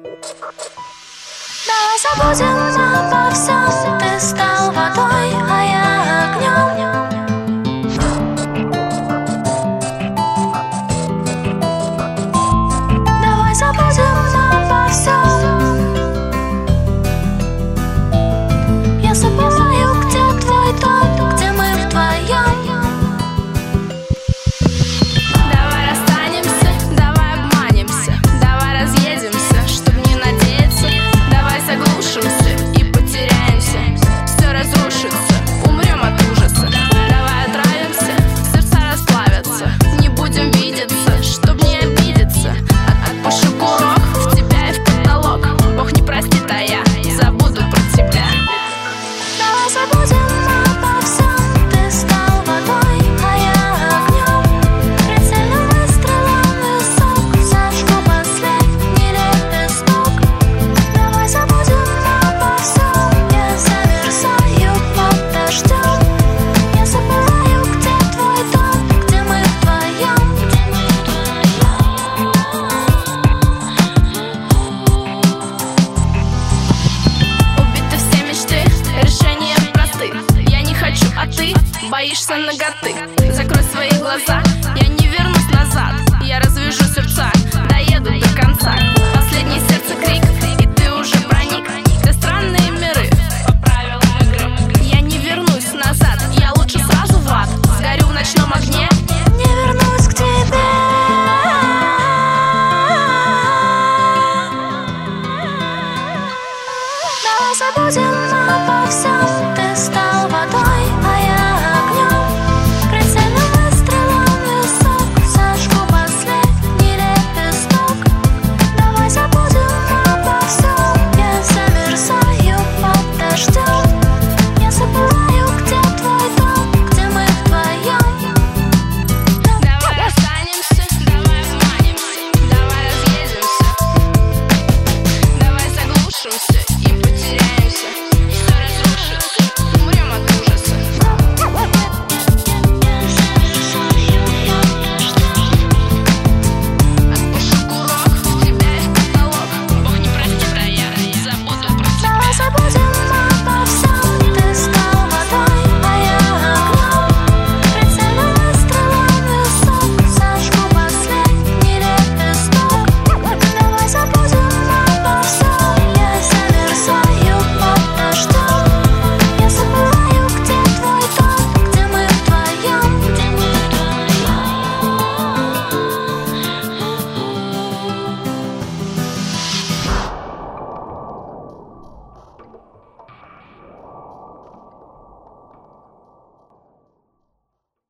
Давай забудем обо всем. Ты стал водой, а я огнем. Давай забудем обо всем. Я забываю, где твой дом, где мы вдвоем. Давай расстанемся, давай обманемся, давай разъедемся, чтоб не надеяться. Давай заглушимся и потеряемся, все разрушится, умрем от ужаса. Давай отравимся, сердца расплавятся, не будем видеться, чтоб не обидеться. Отпущу курок в тебя и в потолок. Бог не простит, а я забуду про тебя. Давай забудем обо всем. Ты стал водой, а я огнем. Прицельным выстрелом в висок зажгу последний лепесток. Давай забудем обо всем. Я замерзаю под дождем. Я забываю, где твой дом, где мы вдвоем. Убиты все мечты, решения просты. Я не хочу, а ты боишься наготы. Закрой свои глаза, я не вернусь назад. Я развяжу сердца